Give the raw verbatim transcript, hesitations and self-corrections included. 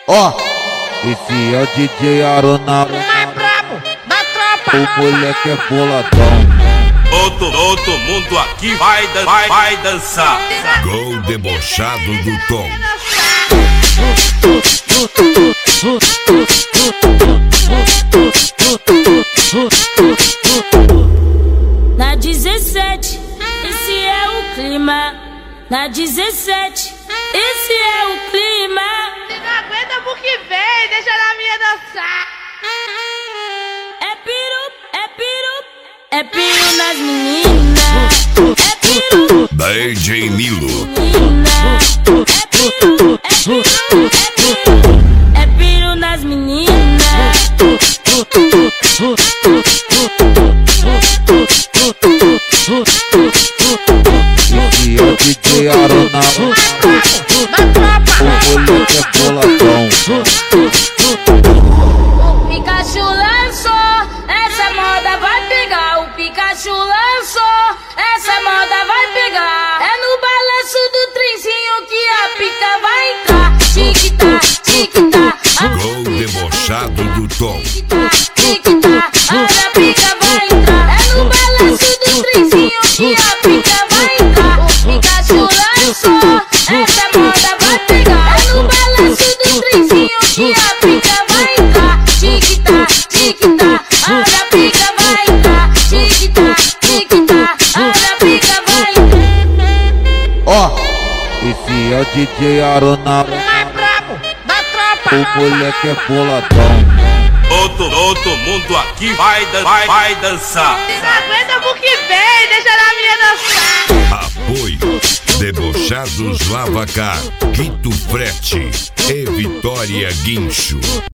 Ó, esse é o D J Aronaro, mais brabo da tropa. o moleque é boladão. Todo, todo mundo aqui vai, dan vai, vai dançar. Gol debochado do Tom. Na dezessete, esse é o clima. Na dezessete, esse é o clima. Se não aguenta pro que vem, deixa na minha dançar. É piru, é piru, é piru nas meninas. É piru, D J Nilo. menina. É piru, é piru, é piru, é piru nas meninas. Esse é o D J Aronaro, Da tropa. o moleque é boladão. O Pikachu lançou, essa moda vai pegar. O Pikachu lançou, essa moda vai pegar. É no balanço do trenzinho que a pica vai entrar. Tic-tac, tic-tac, Gol debochado do Tom. tic-tac, olha a pica vai entrar. É no balanço do trenzinho que a pica vai entrar. O Pikachu lançou, essa moda vai pegar. É no balanço do trenzinho que a pica vai entrar. Tic-tac, tic-tac, olha a pica vai entrar. Tic-tac, tic-tac, olha a pica vai entrar. Ó, esse é o D J Aronaro, Mais brabo da tropa. o moleque é boladão. Todo, todo mundo aqui vai, dan vai, vai dançar. Se não aguenta pro que vem, deixa na minha dançar. Apoio Debochados Lavacar, Quito Frete e Vitória Guincho.